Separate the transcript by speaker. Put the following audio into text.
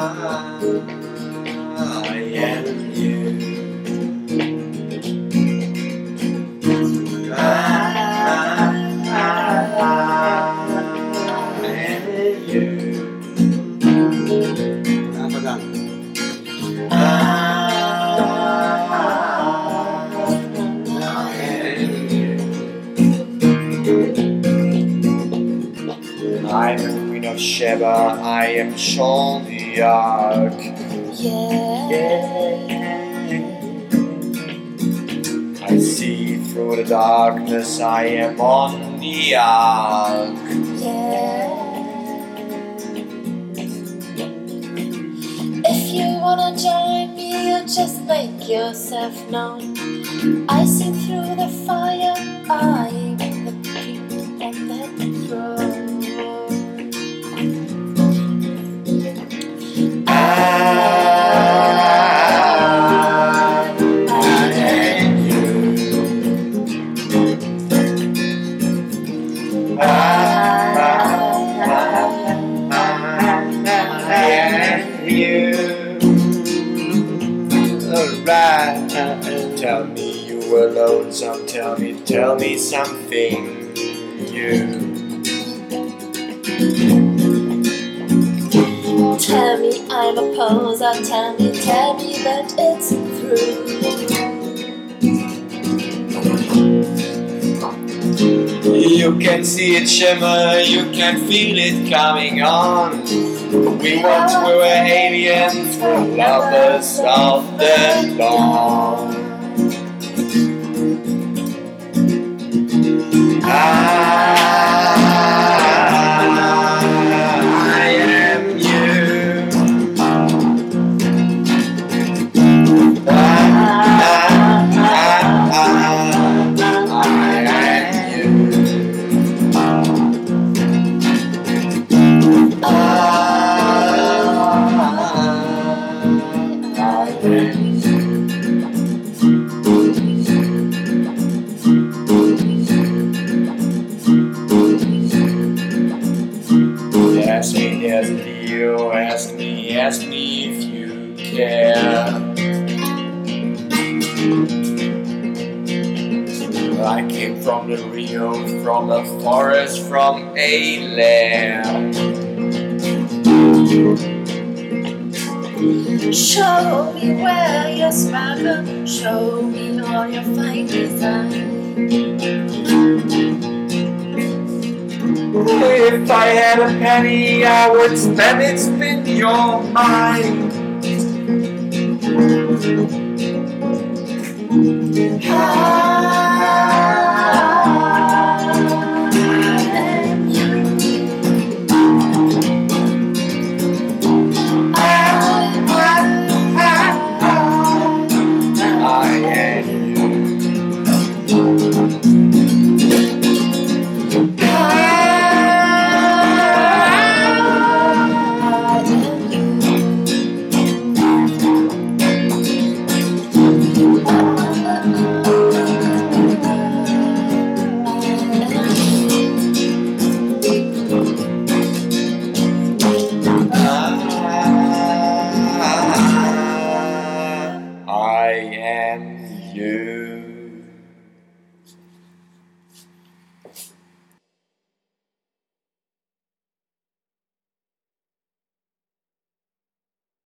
Speaker 1: am you. I am you. I'm the Queen of Sheba, I am Jeanne d'Arc.
Speaker 2: Yeah.
Speaker 1: I see through the darkness, I am on the ark.
Speaker 2: Yeah. If you wanna join me, you just make yourself known. I see through the fire, I am the king on that throne. I am you.
Speaker 1: I am you. Alright. Tell me you were lonesome. Tell me something new.
Speaker 2: Tell me I'm a poser. Tell me that it's true.
Speaker 1: You can see it shimmer, you can feel it coming on. We once were aliens, we're lovers of the dawn. I am you. I am you. Ask me, yes, Leo, ask me if you care. I came from the Rio, from a forest, from a lair.
Speaker 2: Show me where you're sparkle. Show me all your fine design.
Speaker 1: If I had a penny, I would spend it, spin your mind. I am you.